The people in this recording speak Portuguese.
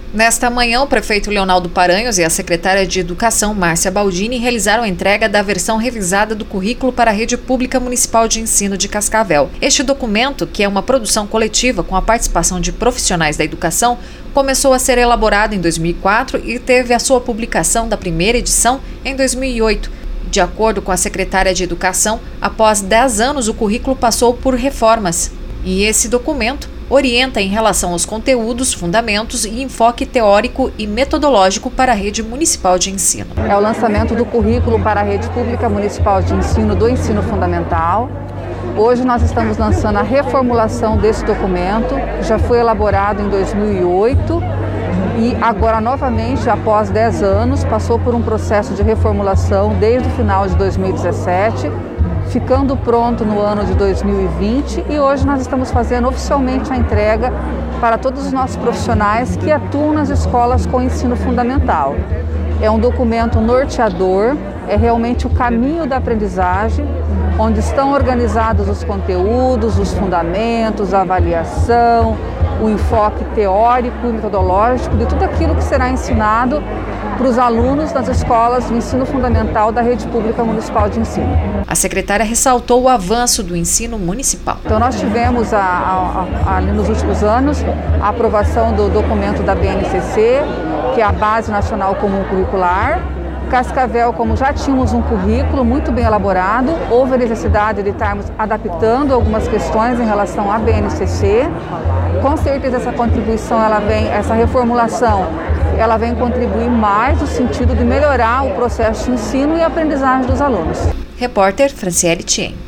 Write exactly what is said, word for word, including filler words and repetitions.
Nesta manhã, o prefeito Leonardo Paranhos e a secretária de Educação, Márcia Baldini, realizaram a entrega da versão revisada do currículo para a Rede Pública Municipal de Ensino de Cascavel. Este documento, que é uma produção coletiva com a participação de profissionais da educação, começou a ser elaborado em dois mil e quatro e teve a sua publicação da primeira edição em dois mil e oito. De acordo com a secretária de Educação, após dez anos o currículo passou por reformas. E esse documento orienta em relação aos conteúdos, fundamentos e enfoque teórico e metodológico para a Rede Municipal de Ensino. É o lançamento do currículo para a Rede Pública Municipal de Ensino do Ensino Fundamental. Hoje nós estamos lançando a reformulação desse documento, já foi elaborado em dois mil e oito e agora novamente, após dez anos, passou por um processo de reformulação desde o final de dois mil e dezessete, ficando pronto no ano de dois mil e vinte, e hoje nós estamos fazendo oficialmente a entrega para todos os nossos profissionais que atuam nas escolas com ensino fundamental. É um documento norteador, é realmente o caminho da aprendizagem, onde estão organizados os conteúdos, os fundamentos, a avaliação, o enfoque teórico e metodológico de tudo aquilo que será ensinado para os alunos das escolas do ensino fundamental da Rede Pública Municipal de Ensino. A secretária ressaltou o avanço do ensino municipal. Então nós tivemos a, a, a, ali nos últimos anos a aprovação do documento da B N C C, que é a Base Nacional Comum Curricular. Cascavel, como já tínhamos um currículo muito bem elaborado, houve a necessidade de estarmos adaptando algumas questões em relação à B N C C. Com certeza essa contribuição, ela vem, essa reformulação, ela vem contribuir mais no sentido de melhorar o processo de ensino e aprendizagem dos alunos. Repórter Franciele Tien.